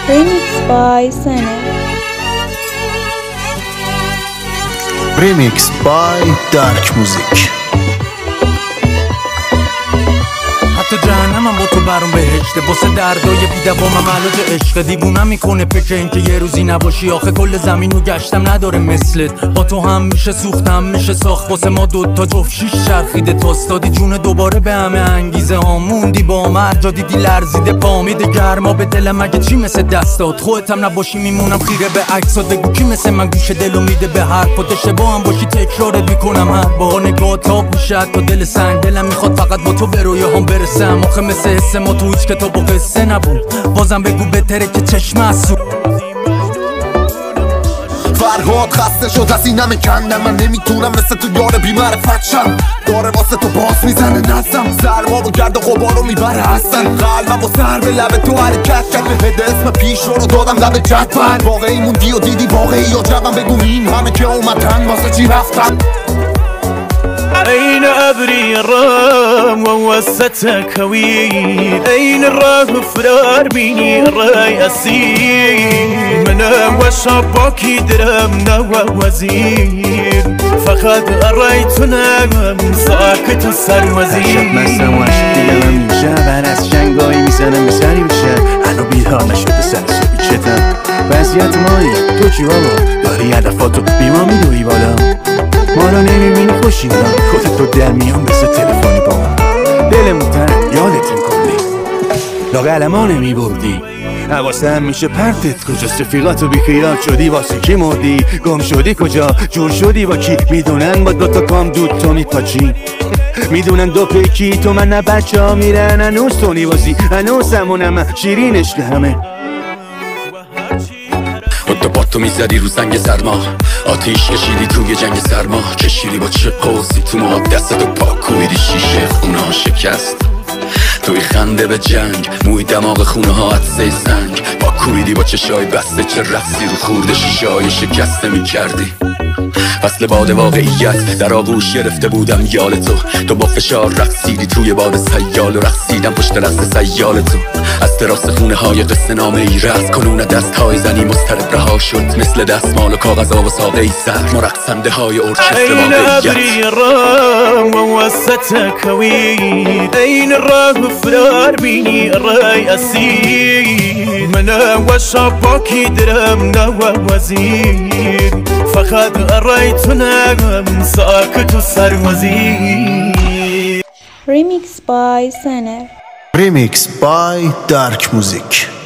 Remix by Sana. Remix by Dark Music. حتی جهنمم با تو برام بهشته، واسه دردای بی‌دوامم علاج عشق. دیوونم میکنه فکر این که یه روزی نباشی. آخه کل زمینو گشتم نداره مثلت. با تو هم میشه سوختم میشه ساخت، واسه ما دوتا جفت شیش چرخیده تاستادی جون دوباره به همه انگیزه ها. موندی با هر جا دیدی لرزیده پا میده گرما به دلم. اگه چی مثل دستات خودتم نباشی میمونم خیره به عکسات. بگو کی مثل من گوش دلو میده به حرفات. اشتباه هم باشی تکرارت میکنم هر بار. نگاه تاب میشه تا دل سنگ. دلم میخواد فقط با تو به رویاهام برسم. آخه مثل حس ما تو هیچ کتاب و قصه نبود. بازم بگو بهتره که چشم از فرهاد خسته شد از اینم کندم. من نمیتونم مثل تو یار بی‌معرفت شم. داره واسه تو باز میزنه نزم. سرما و گرد و غبارو میبره هستن. قلبم و سر به لب تو حرکت کرد. به اسم پیش رو دادم لب جدول. واقعی موندی و دیدی واقعی یا جبم. بگو این همه که اومدن واسه چی رفتن. أين أبري الرام ووستك هوي. أين الراه فرار بيني الراي أسير. منا وشباكي درمنا ووزير. فقد أريتنا ساكت السروزير. مستم و عشق دیگم میشه. بعد از جنگایی میزنم به سری بشه. هنو بیدار نشده سر سوی چتم. وضعیت مایی تو چی بابا؟ داری هدفاتو بیما میدوی بالا. ما رو نمیبینی خوشی دارم. خودت تو در میان بسه تلفنی با من. دلمون تنم یادت میکنی لاغل ما نمیبردی. حواسم میشه پرتت کجاست. رفیقاتو بیخیال شدی واسه کی مردی. گم شدی کجا جور شدی با کی. میدونن با دوتا کام دود تو میپاچی. میدونن دو پیکی تو من نه بچه ها میرن. هنوز تو نیوازی هنوز همونم شیرین عشق همه. خود با تو میزدی رو سنگ سرما. آتیش کشیدی توی جنگ سرما. کشیدی با چه قوسی تو ما دستتو پاکویدی شیشه خونه ها شکست. توی خنده به جنگ موی دماغ خونه ها عدسه سنگ. پاکویدی با چشای بسته چه رقصی رو خورده شیشه های شکسته میکردی. فصل باد واقعیت در آغوش گرفته بودم یال تو با فشار رقصیدی توی باد سیال. و رقصیدم پشت رقص سیال تو. از تراس خونه های قصه نامه ای رقص کنون دست های زنی مضطرب رها شد. مثل دستمال و کاغذ و ساقه ای سر مرقصنده های ارکستر واقعیت. أين أبري الرام ووستك هوي. أين الراه فرار بيني الراي أسير. منا وشباكي درمنا ووزير. فقد أريتنا ساكت السروزير. Remix by Sana. Remix by Dark Music.